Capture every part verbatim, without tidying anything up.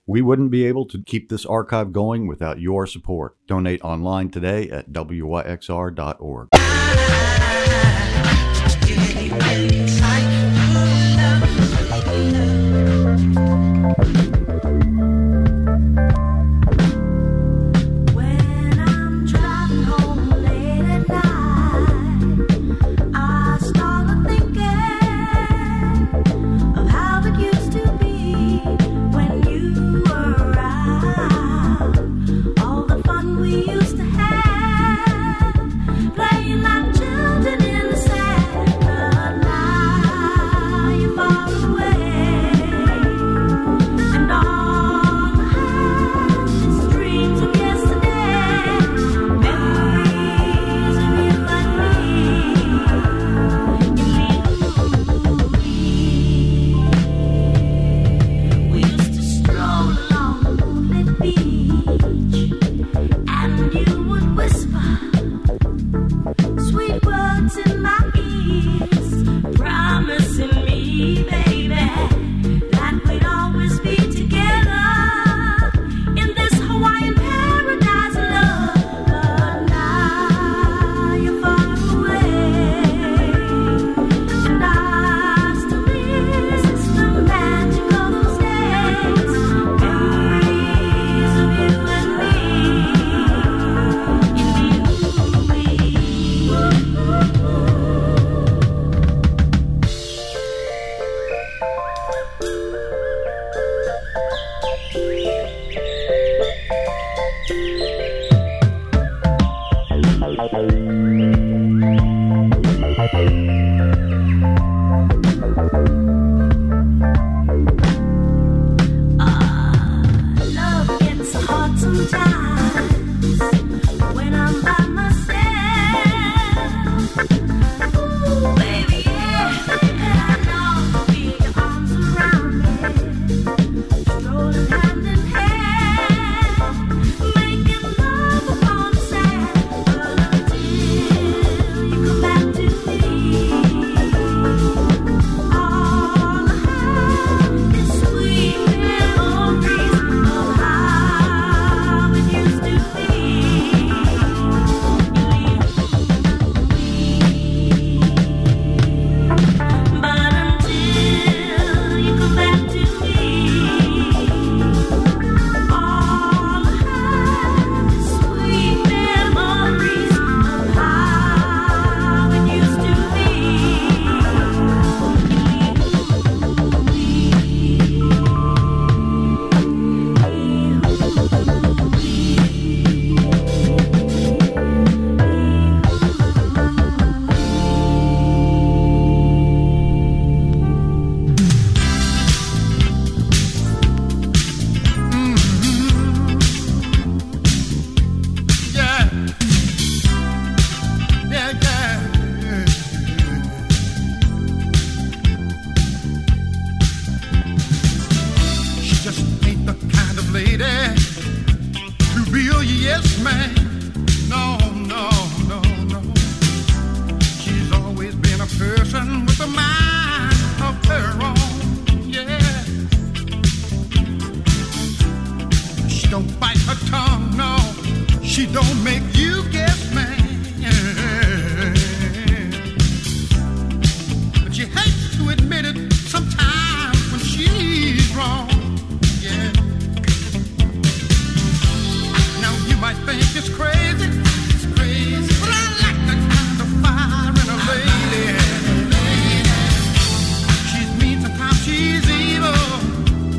We wouldn't be able to keep this archive going without your support. Donate online today at W Y X R dot org.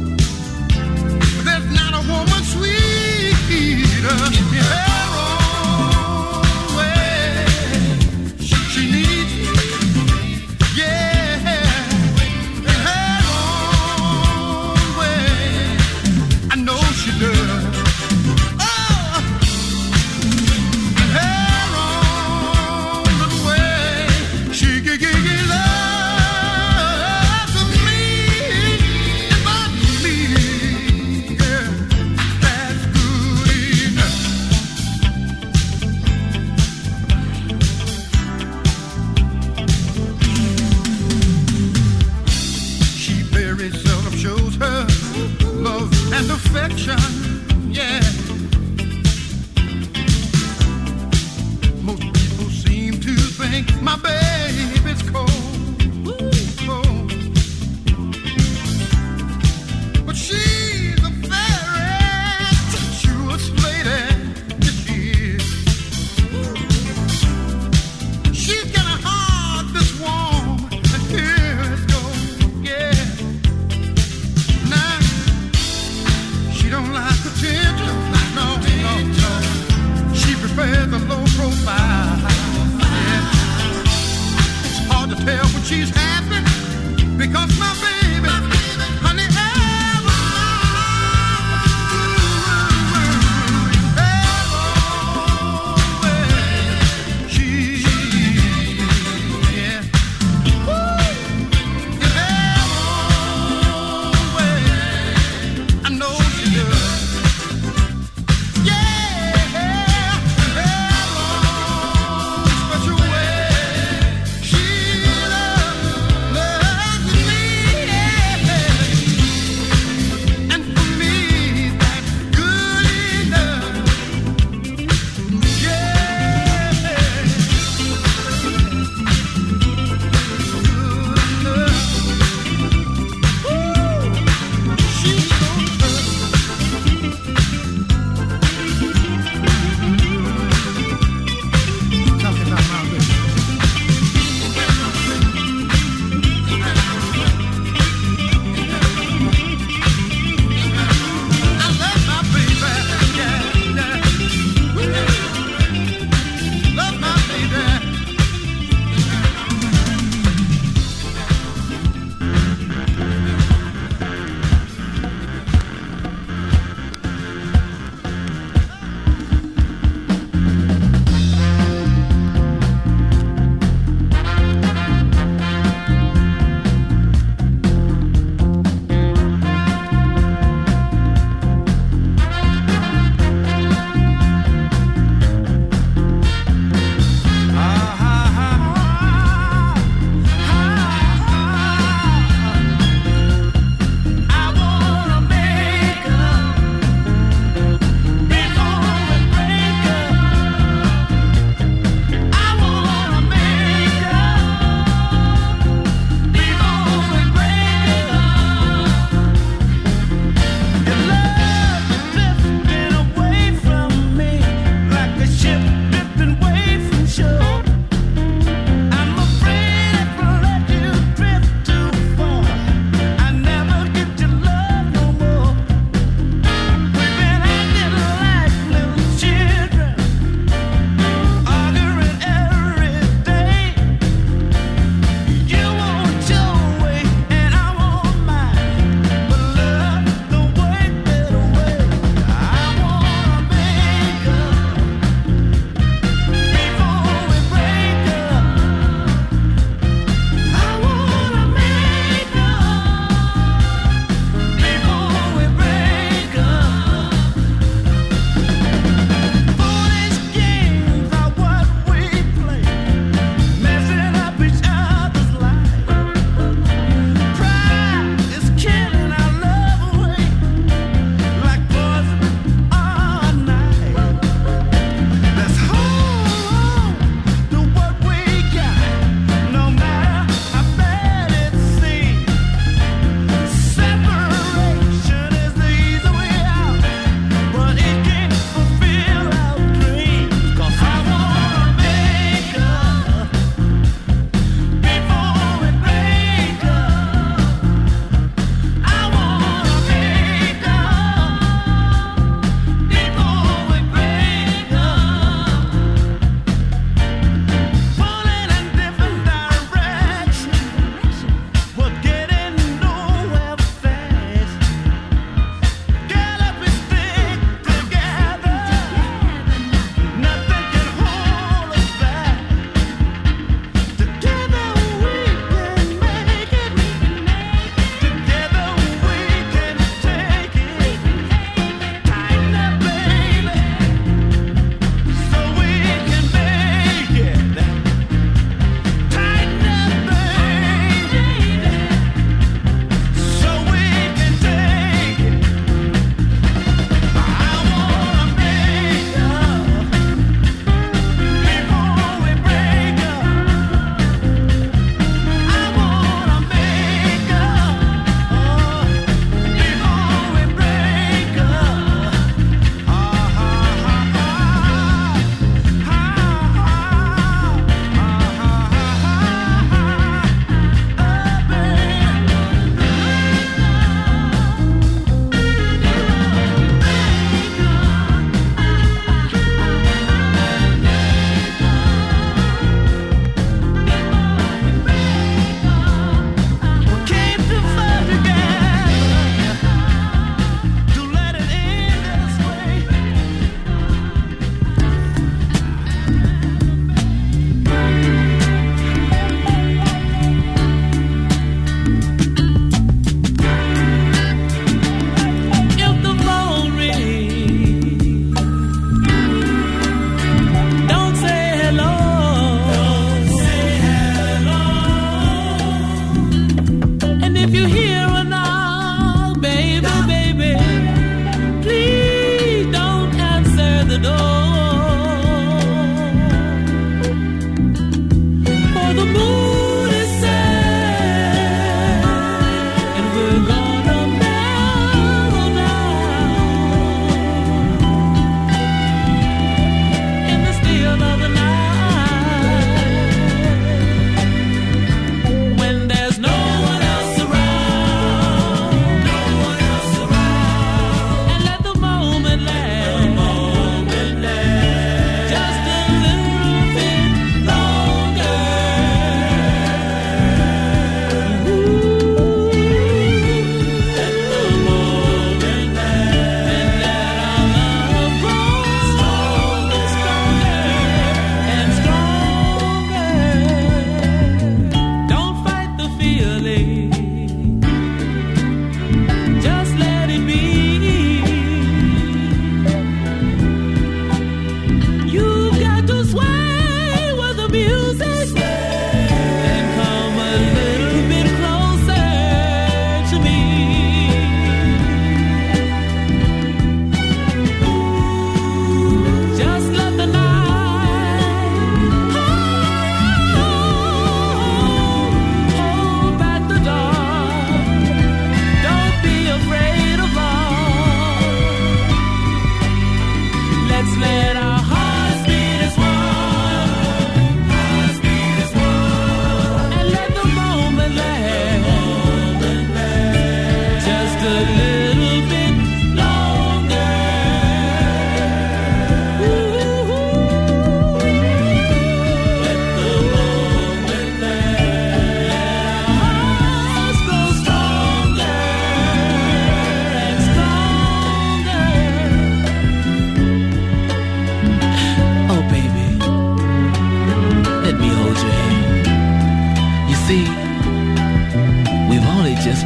There's not a woman sweeter in the world. affection, yeah. Most people seem to think my baby's cold, cold. But she's a very touchous lady, yes she is. She's got a heart that's warm, and here it goes, yeah. Now, she don't like attention, no, no, no. She prefers the low profile, yeah. It's hard to tell when she's happy, because my baby, honey, ever, ever, she, yeah. I know she does. Yeah, special way she loves, loves me. Yeah.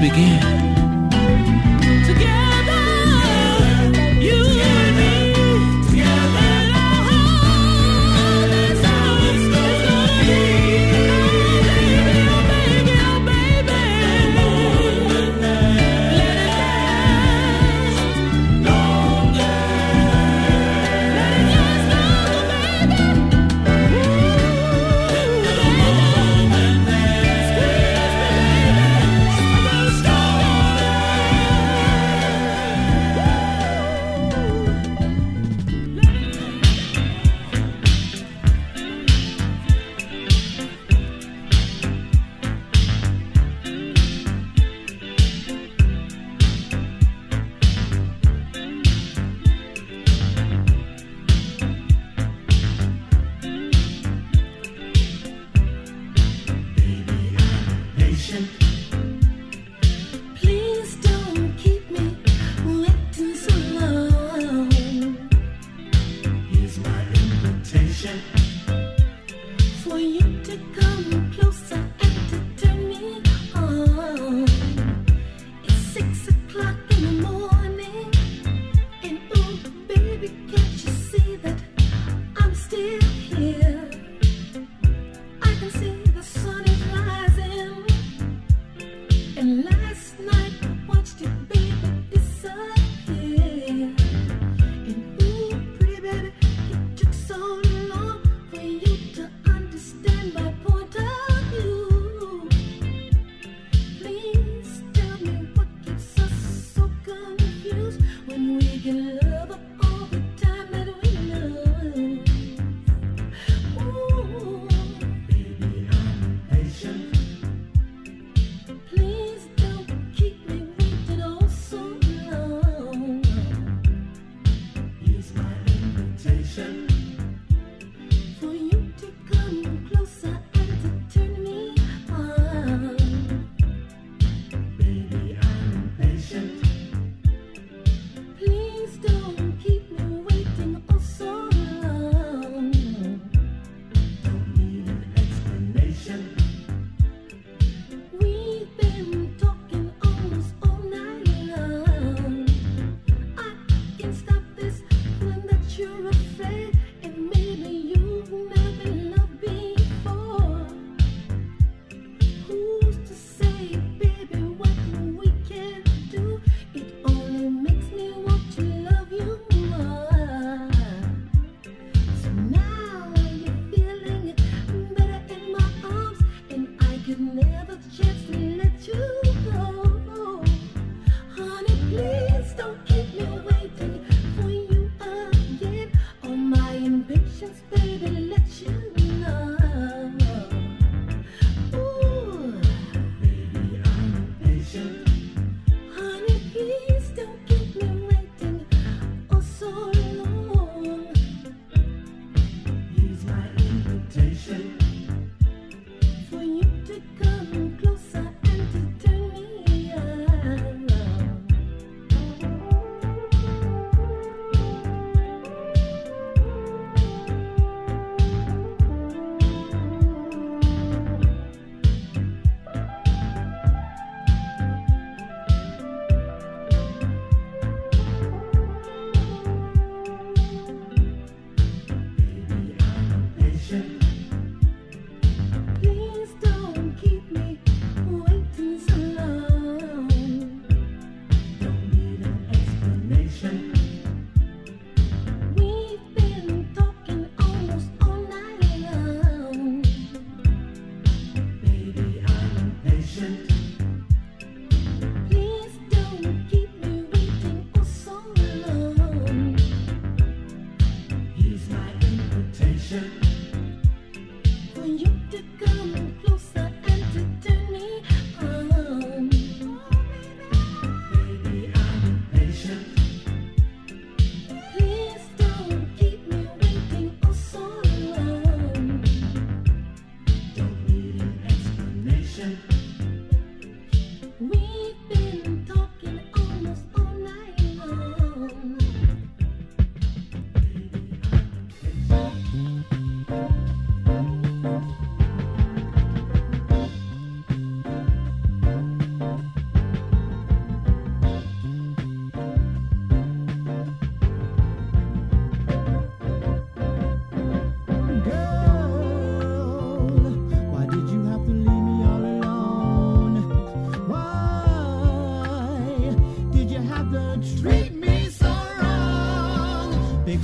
begin. Together, you and me. Together, that's how it's gonna be. Oh baby, oh baby, oh baby. Let it last longer. Let it last longer, baby. Please don't keep me waiting so long. Here's my invitation for you to come closer and to turn me on. It's six o'clock in the morning, and oh baby, can't you see that I'm still here? I can see the sun is rising. And last night I watched it, baby, disappear. And ooh, pretty baby, it took so long for you to understand my point of view. Please tell me what keeps us so confused when we can love up all the time that we lose. Ooh, baby, I'm patient. Please don't keep me waiting oh so long. Here's my invitation for you to come closer and to turn me on. Baby, I'm impatient. Please don't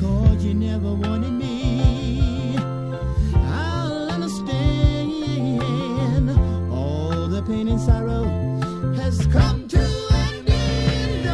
because you never wanted me. I'll understand all the pain and sorrow has come to an end.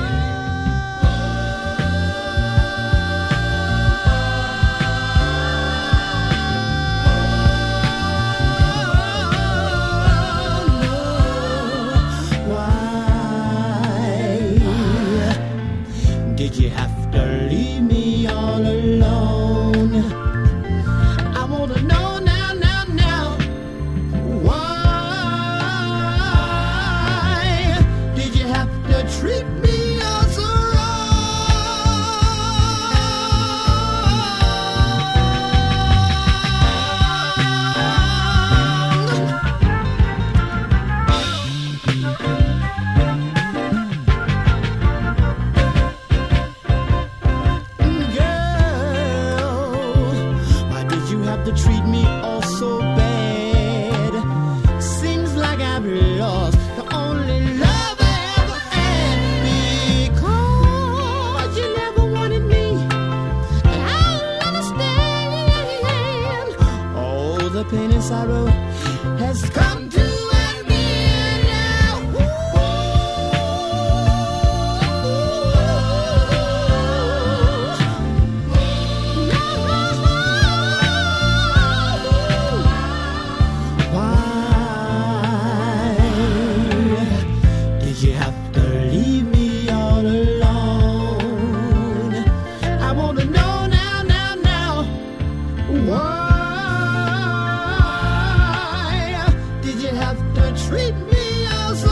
Did you have to leave me all alone? I want to know now, now, now. Why did you have to treat me all so to treat me all so bad? Seems like I've lost the only love I ever had. Because you never wanted me, and I'll understand. All the pain and sorrow has come to an end now. You have to leave me all alone. I want to know now, now, now. Why did you have to treat me all so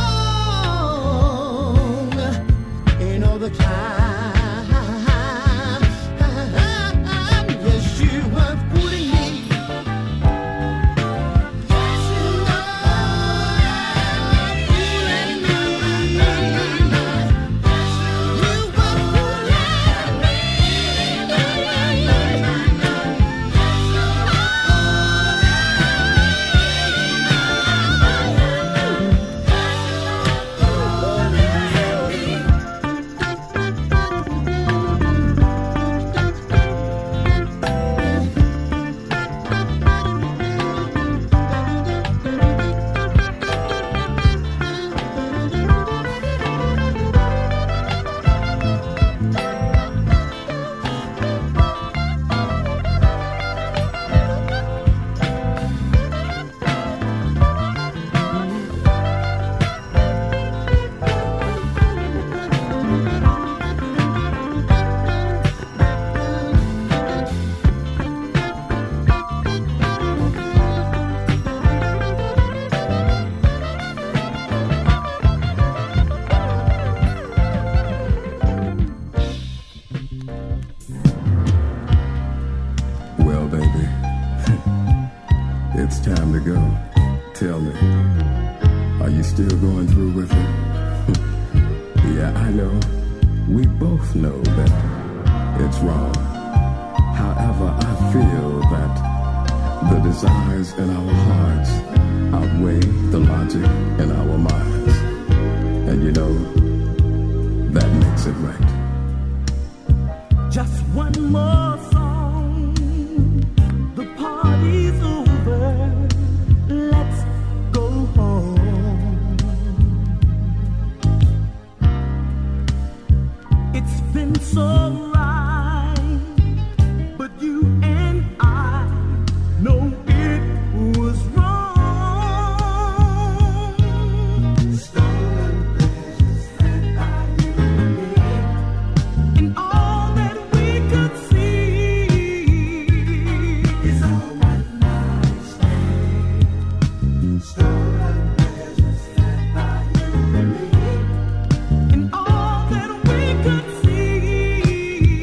wrong? In all the time, yes, you were fooling me. Well, baby, it's time to go. Tell me, are you still going through with it? Yeah, I know. We both know that it's wrong. However, I feel that the desires in our hearts outweigh the logic in our minds. And you know, that makes it right. Just one more song. The party's over. Let's go home. It's been so right, but you and I know it was wrong. Stolen pleasures had by you and me, and all that we could see is a one night stand. Stolen pleasures had by you and me, and all that we could see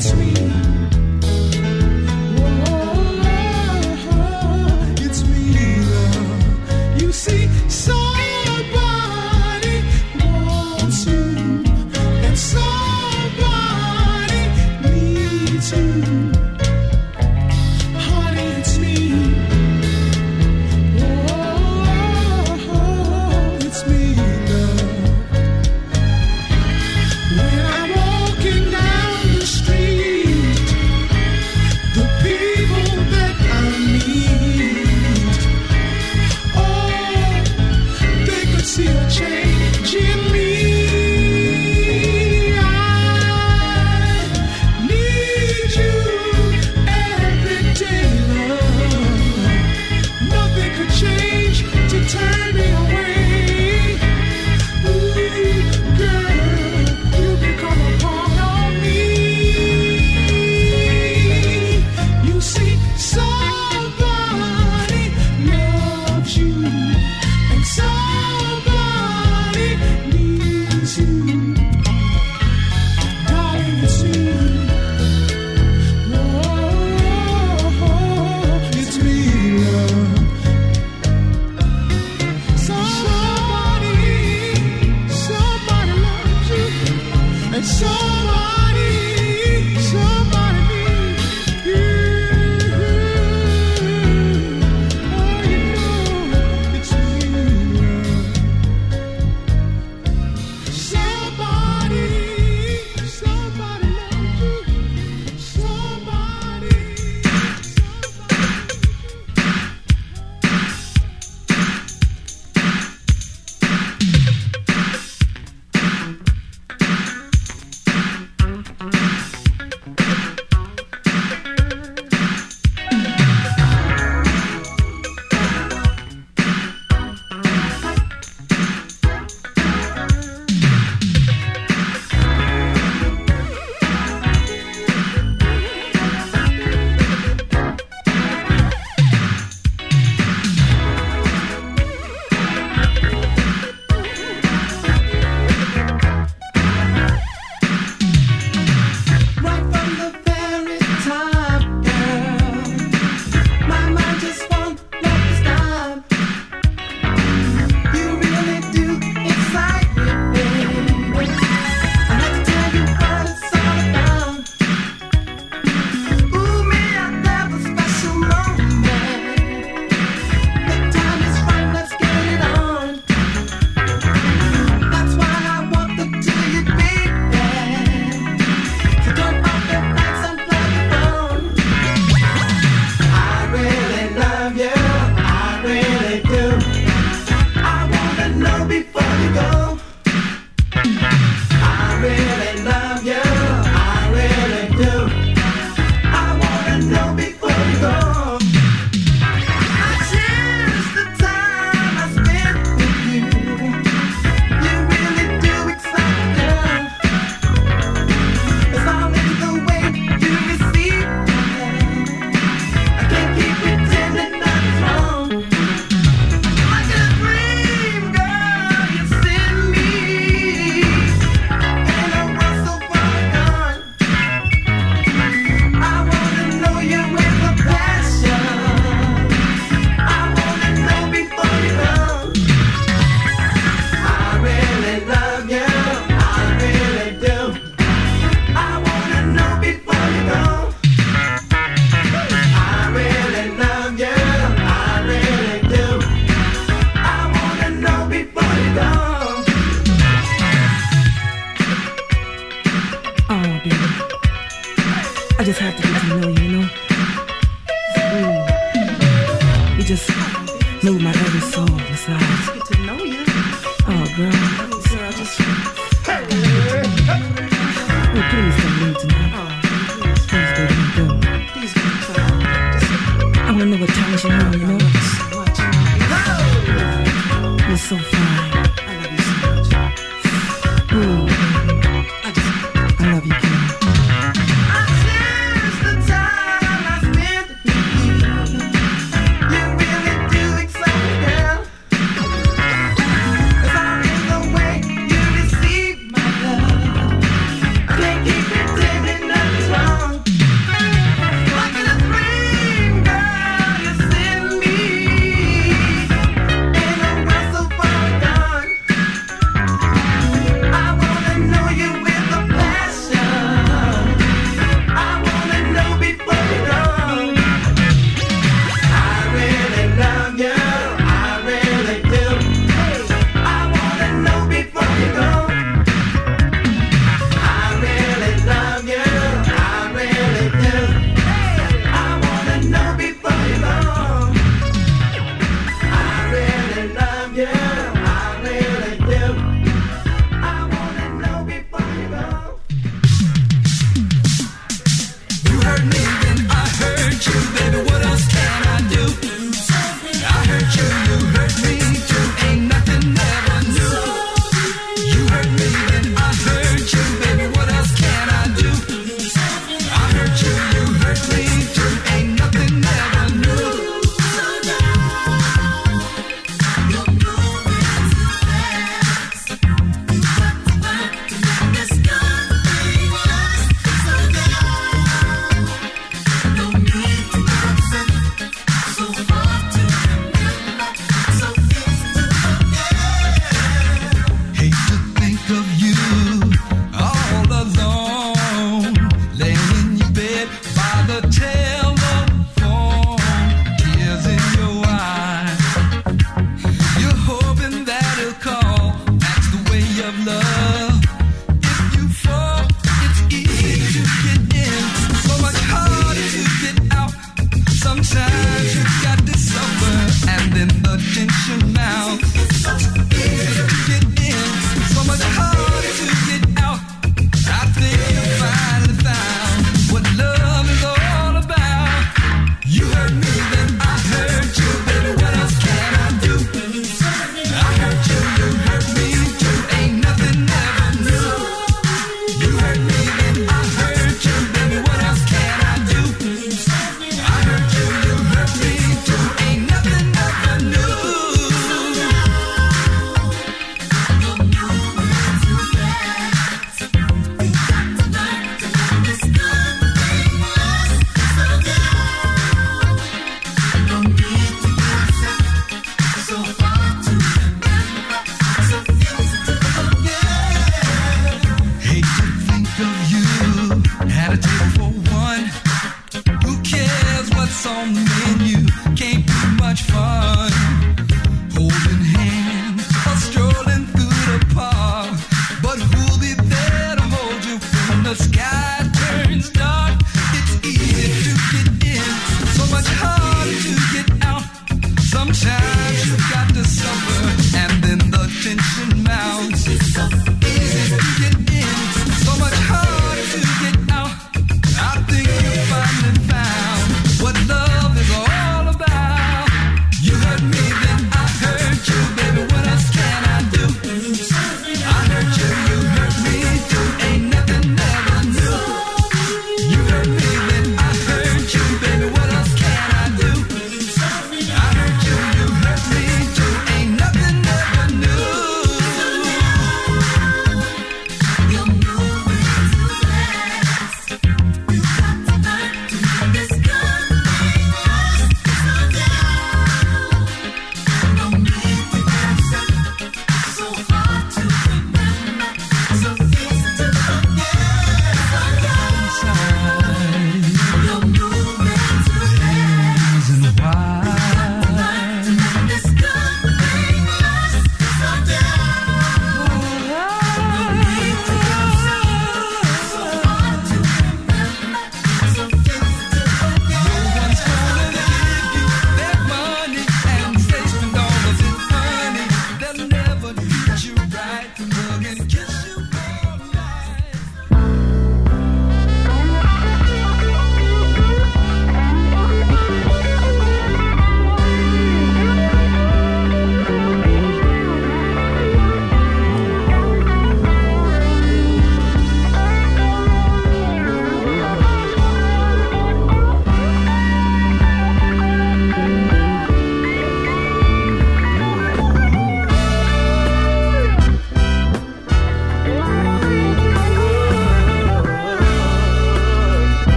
Keep it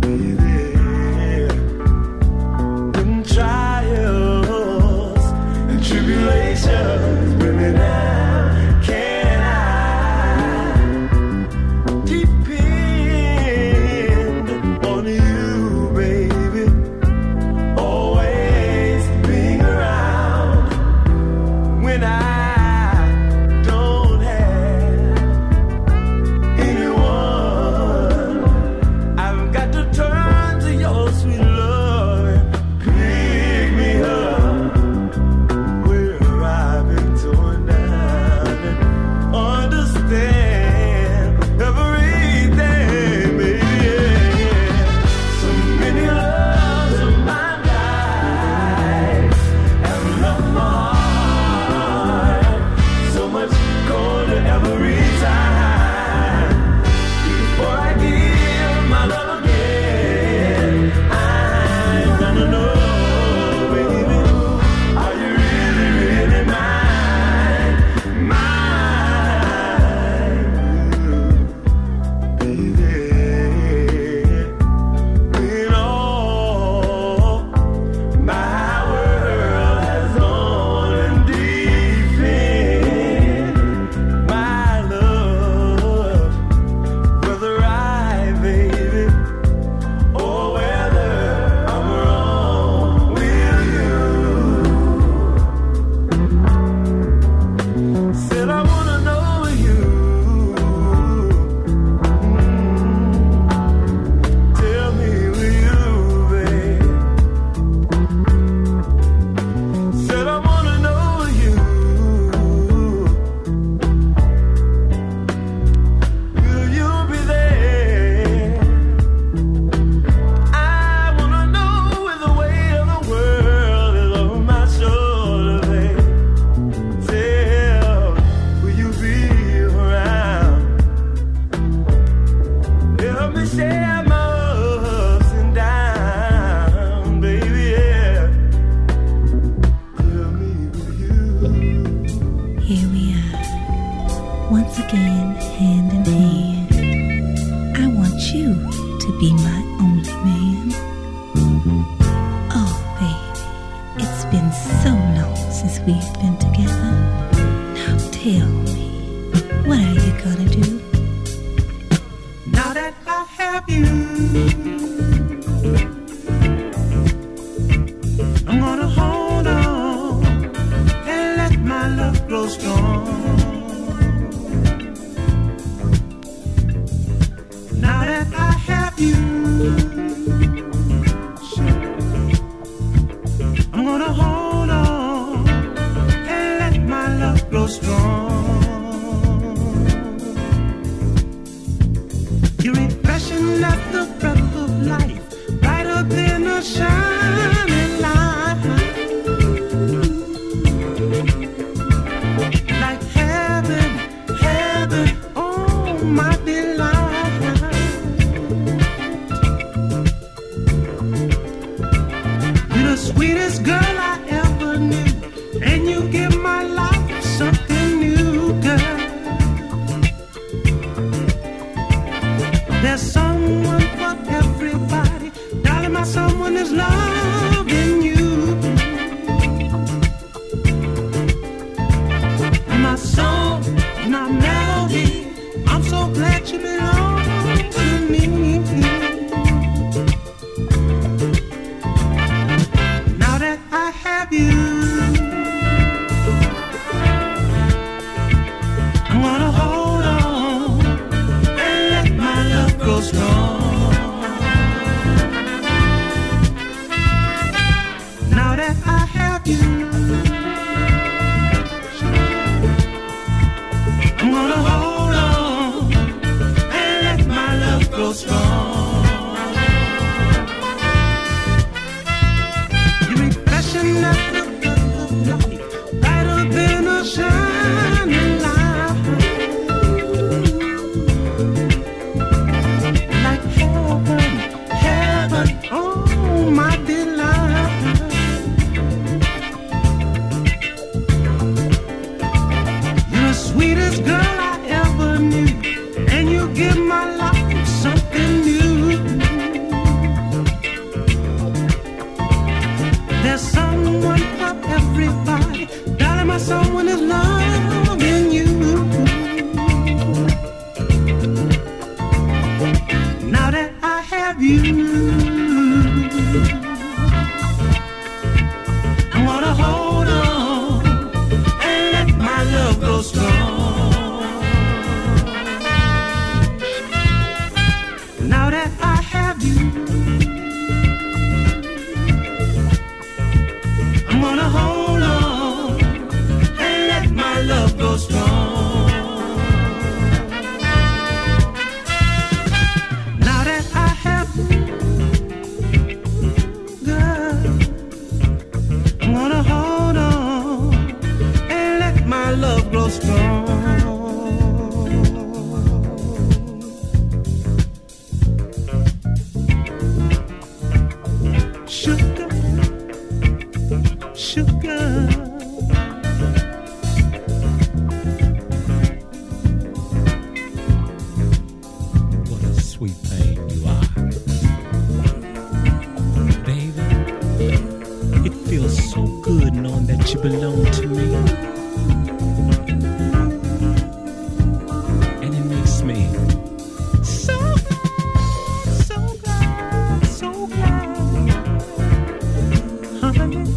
I'm gonna hold on and let my love grow strong. I'm gonna hold on and let my love grow strong. Now that I have you, I'm gonna hold on and let my love grow strong. Now that I have you, girl, I'm gonna hold on and let my love grow strong. Sugar, sugar. What a sweet thing you are. Baby, it feels so good knowing that you belong to me. And it makes me So glad, so glad, so glad, honey.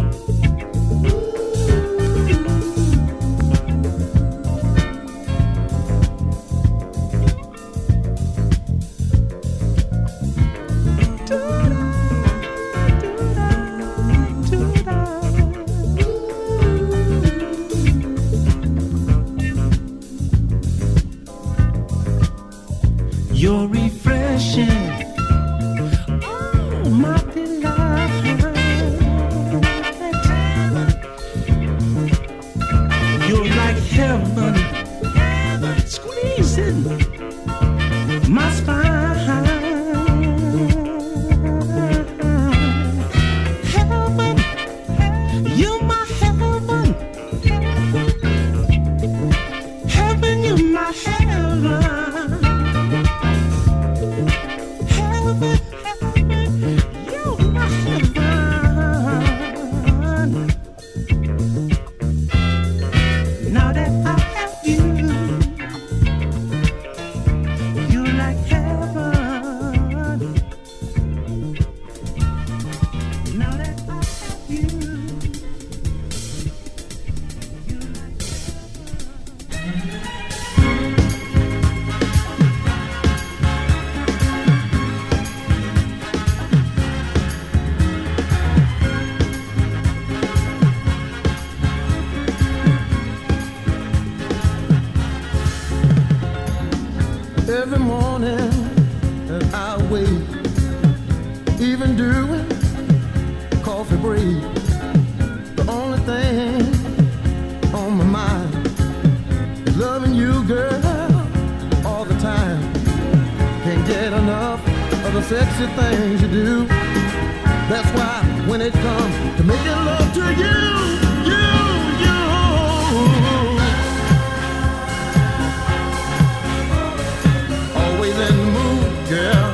You're refreshing, oh my delight. You're like heaven, squeezing my spine. Heaven, you're my heaven. Heaven, you're my heaven. Heaven, heaven, you're my heaven. Now that I have you, you're like heaven. Now that I have you, you're like Every morning that I wake, even during coffee break, the only thing on my mind is loving you, girl, all the time. Can't get enough of the sexy things you do. That's why when it comes to making love to you, you, you, always in the mood, girl.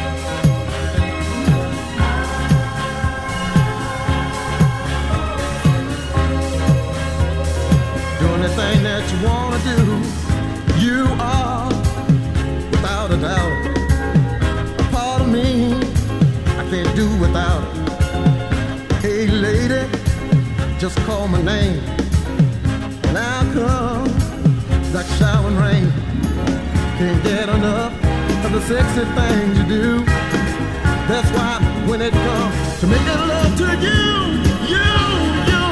Do anything that you wanna do. You are, without a doubt, a part of me I can't do without. Hey lady, just call my name, and I'll come like showering rain. Can't get enough of the sexy things you do. That's why when it comes to making love to you, you, you,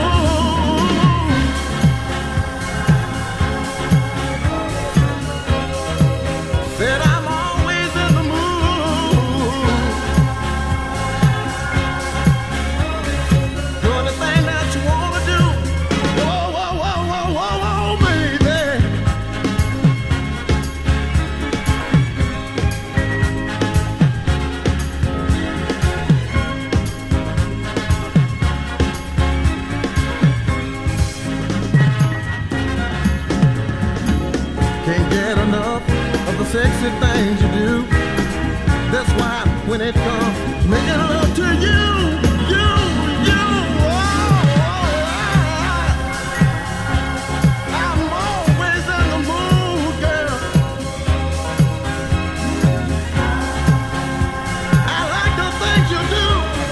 said I'm always in the mood. Do anything that you wanna do. Whoa, whoa, whoa, whoa, whoa, whoa, baby. Can't get enough of the sexy things you do. That's why when it comes to making love to you, you, you, oh, oh, I'm always in the mood, girl. I like the things you do.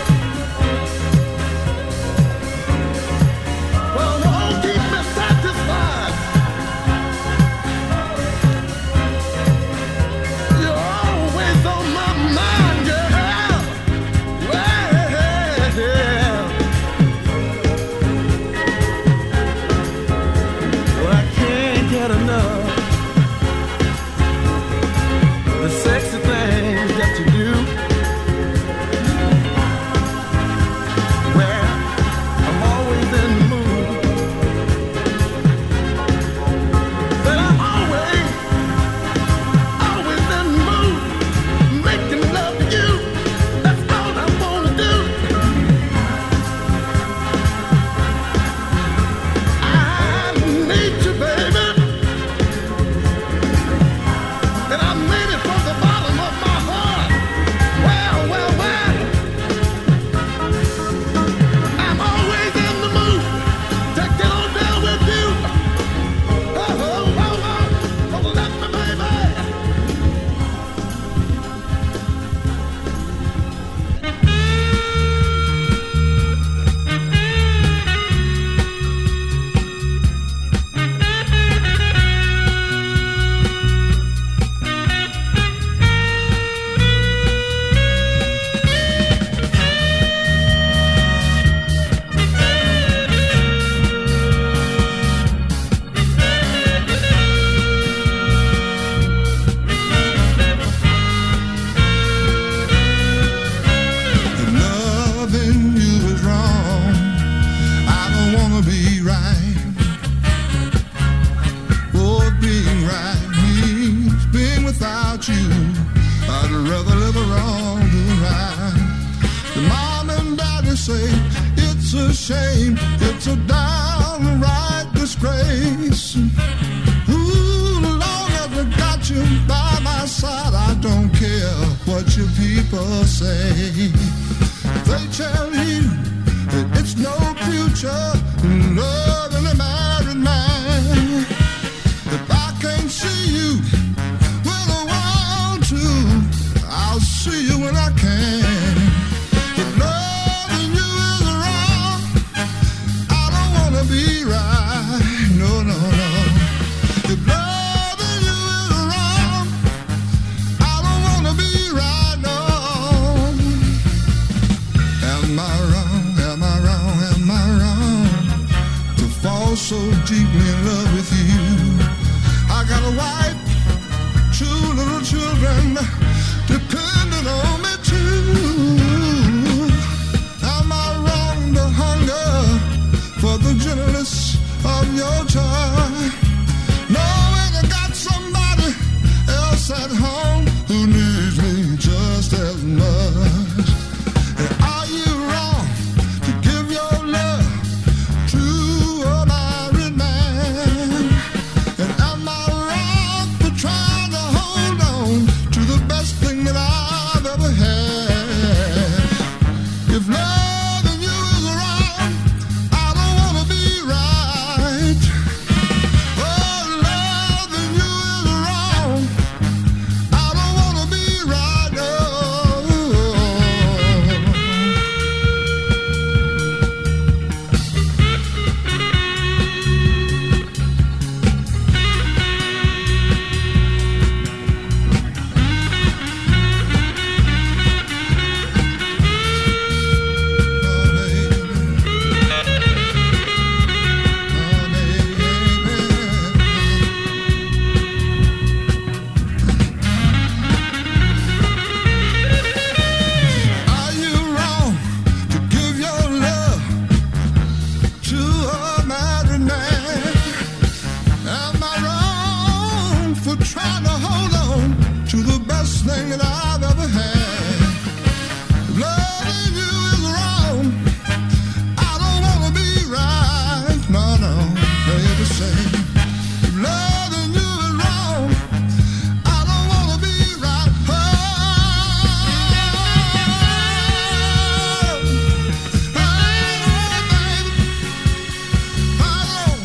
shame. It's a downright disgrace. Ooh, long as I got you by my side, I don't care what your people say. They tell you that it's no future in loving a married man. If I can't see you when I want to, I'll see you when I can. If loving you is wrong, I don't wanna be right. No, no, no. If loving you is wrong, I don't wanna be right. No. Am I wrong? Am I wrong? Am I wrong to fall so deeply in love with you? I got a wife, two little children, depending on me too. Am I wrong to hunger for the gentleness of your touch, knowing I got somebody else at home who needs me just as much? Are you wrong to give your love to a married man? And am I wrong for trying to hold on to the best thing that I've ever had? If loving you is wrong, I don't wanna be right. Oh, loving you is wrong, I don't wanna be right. No. Are you wrong to give your love to a married man? Am I wrong for trying to hold on to the best thing that I've ever had? Loving you is wrong, I don't wanna be right. No, no, baby, say if loving you is wrong, I don't wanna be right. Oh, oh, baby, I don't,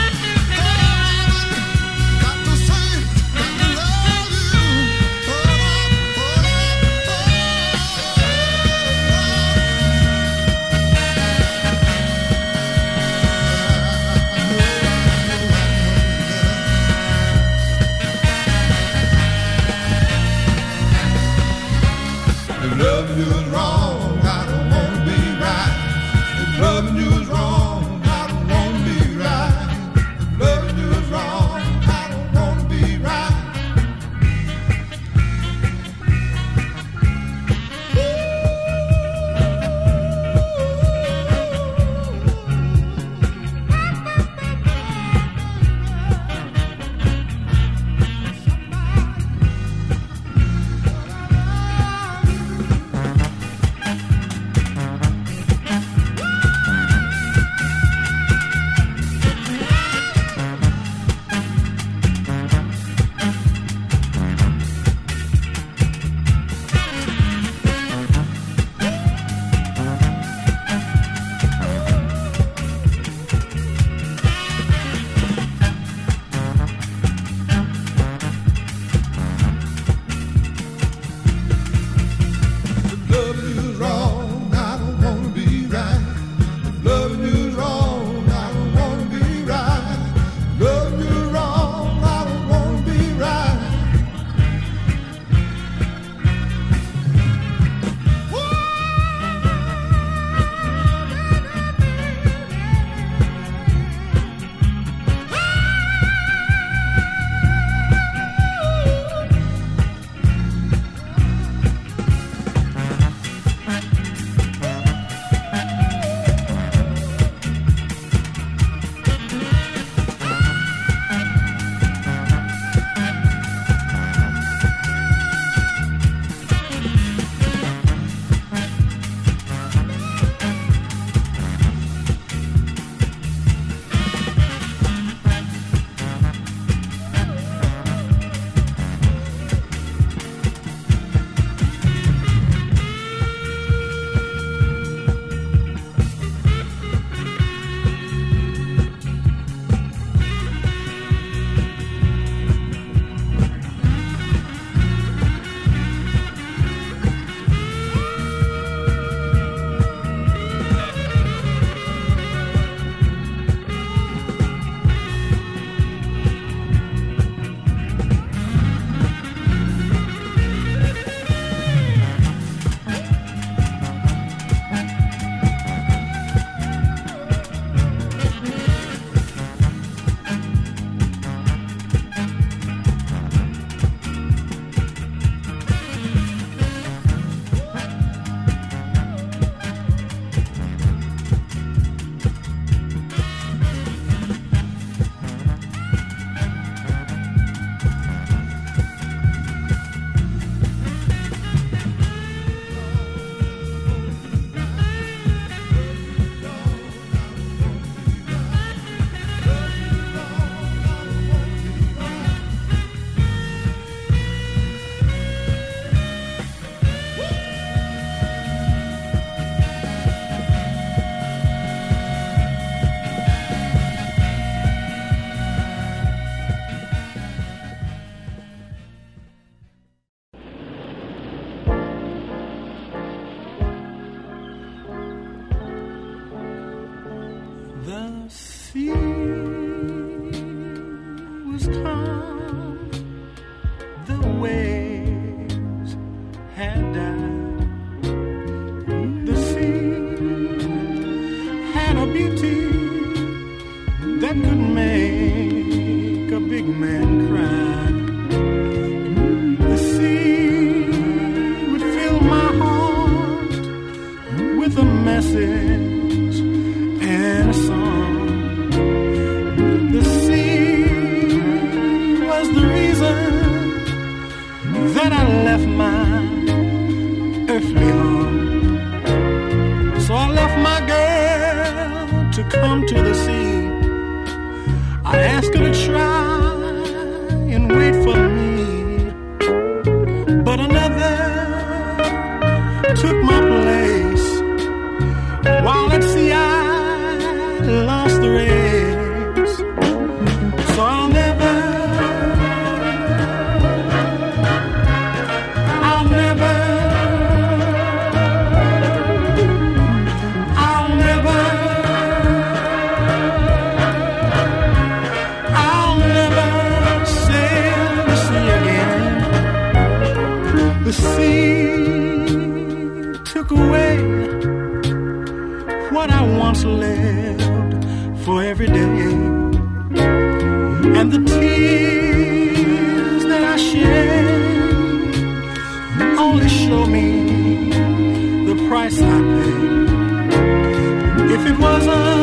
got to say, got to love you. Oh, oh, if loving you is wrong, I don't wanna be right. If loving you is wrong, I don't wanna be right. If loving you is wrong, I don't wanna be right. The sea was calm, the waves had died. The sea had a beauty that could make a big man cry. The sea would fill my heart with a message and a song. The sea was the reason that I left my earthly home. So I left my girl to come to the sea. I asked her to try and wait for me, but another took my place. While at sea I lost the race. So I'll never, I'll never, I'll never, I'll never sail the sea again. The sea took away what I once lived for every day, and the tears that I shed only show me the price I paid. If it wasn't